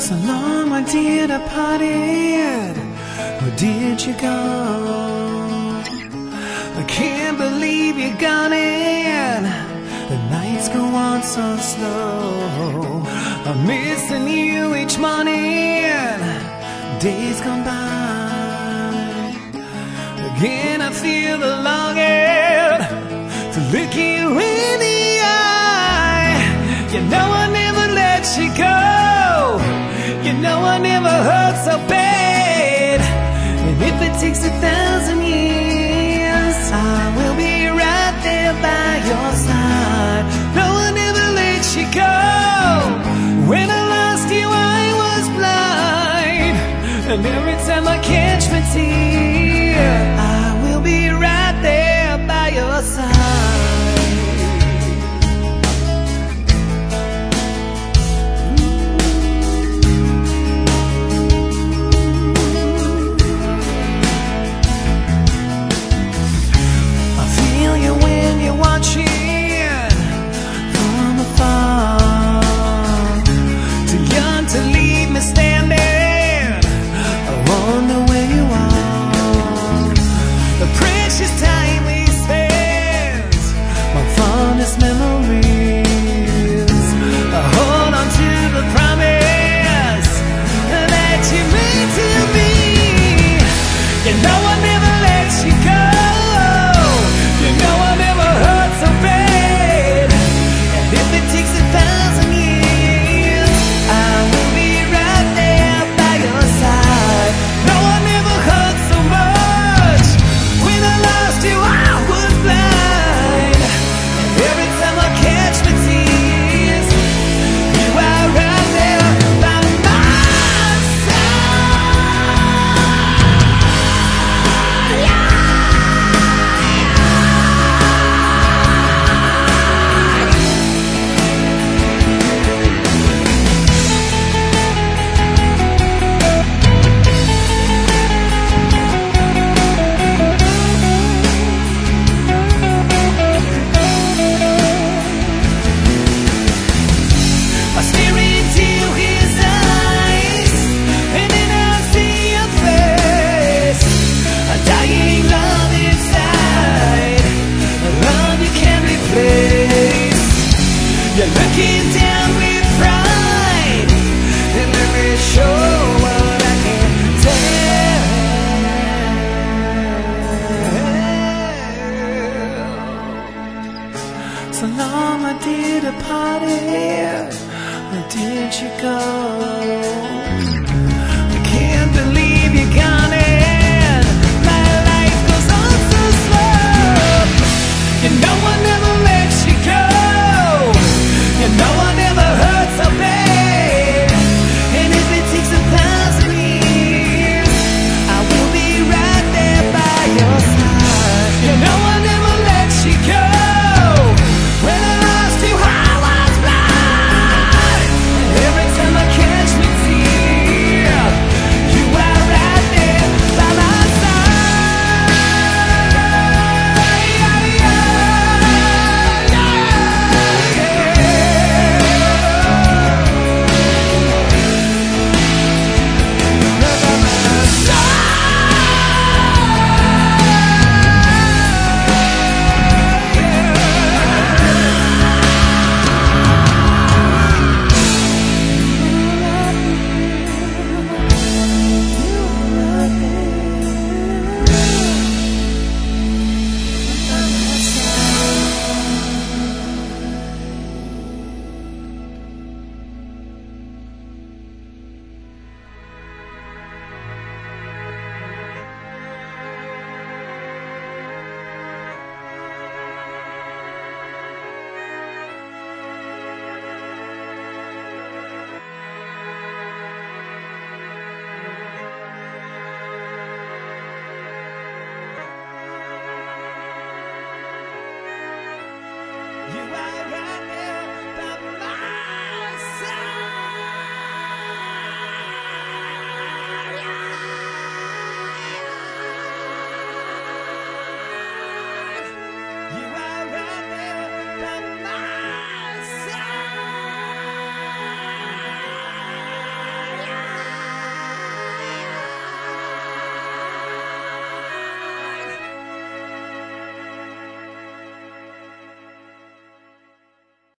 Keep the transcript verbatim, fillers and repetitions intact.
So long, my dear departed, where did you go? I can't believe you're gone in. The nights go on so slow. I'm missing you each morning. Days gone by. Again I feel the longing to look you in the eye. You know I never let you go. You know I never hurt so bad. And if it takes a thousand years, I will be right there by your side. No, I never let you go. When I lost you I was blind, and every time I catch my tear, I